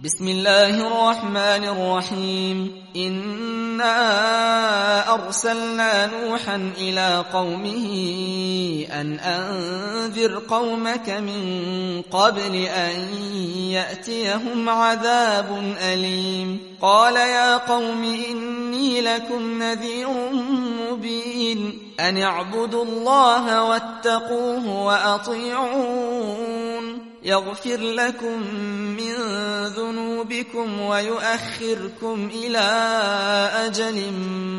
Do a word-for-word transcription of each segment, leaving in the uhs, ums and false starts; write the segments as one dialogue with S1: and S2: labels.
S1: بسم الله الرحمن الرحيم إنا أرسلنا نوحا إلى قومه أن أنذر قومك من قبل أن يأتيهم عذاب أليم قال يا قوم إني لكم نذير مبين أن اعبدوا الله واتقوه وأطيعون يغفر لكم من ذنوبكم ويؤخركم إلى أجل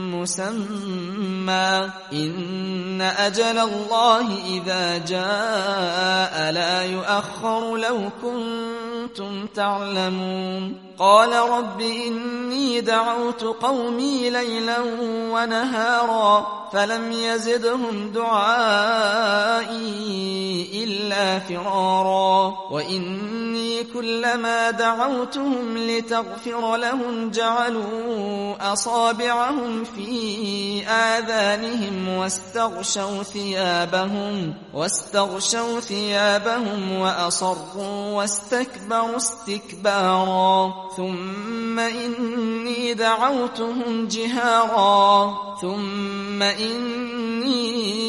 S1: مسمى إن أجل الله إذا جاء لا يؤخر لو كنتم تعلمون قال رب إني دعوت قومي ليلا ونهارا فلم يزدهم دعائي إلا فرارا وإني كلما دعوتهم لتغفر لهم جعلوا أصابعهم في آذانهم واستغشوا ثيابهم واستغشوا ثيابهم وأصروا واستكبروا استكبارا ثم إني دعوتهم جهارا ثم إني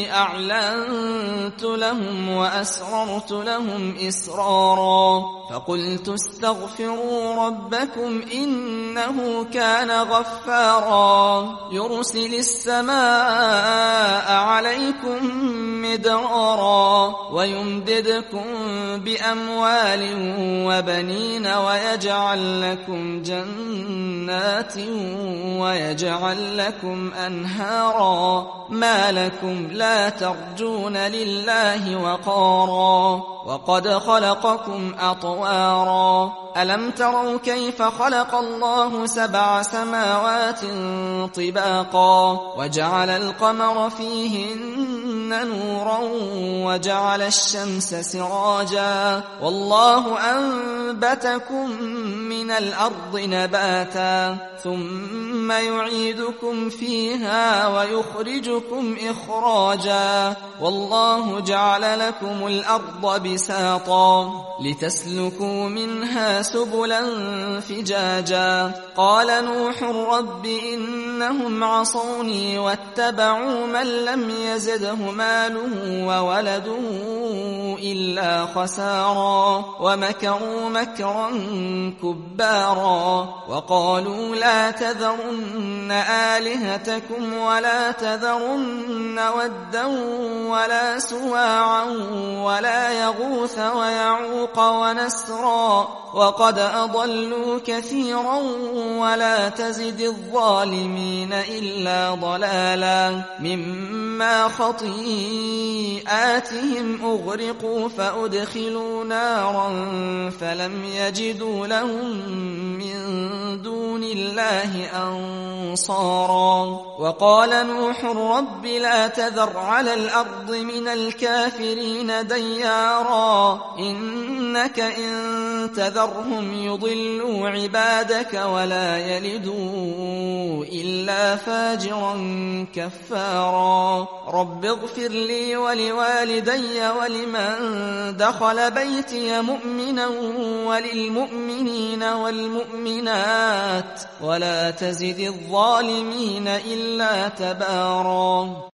S1: أعلنت لهم وأسررت لهم إسرارا فقلت استغفروا ربكم إنه كان غفارا يرسل السماء عليكم مدرارا ويمددكم بأموال وبنين ويجعل لكم جنات ويجعل لكم أنهارا ما لكم لا ترجون لله وقارا وقد خلقكم أطوارا ألم تروا كيف خلق الله سبع سماوات طباقا وجعل القمر فيهن نورا وجعل الشمس سراجا والله أنبتكم من الأرض نباتا ثم يعيدكم فيها ويخرجكم إخراجا والله جعل لكم الأرض بساطا لتسلكوا منها سبلا فجاجا قال نوح رب إنهم عصوني واتبعوا من لم يزده ماله وولده إلا خسارا ومكروا مكرا كبارا وقالوا لا تذرن آلهتكم ولا تذرن ودا ولا سواعا ولا يغوث ويعوق ونسرا وقد أضلوا كثيرا ولا تزد الظالمين إلا ضلالا مما خطيئاتهم أغرقوا فأدخلوا نارا فلم يجدوا لهم من دون الله أنصارا وقال نوح رب لا تذر على الأرض من الكافرين ديارا إنك إن تذرهم يضلوا عبادك ولا يلدوا إلا فاجرا كفارا رب اغفر لي ولوالدي ولمن دخل بيتي مؤمنا وللمؤمنين والمؤمنات ولا تزد الظالمين إلا تبارا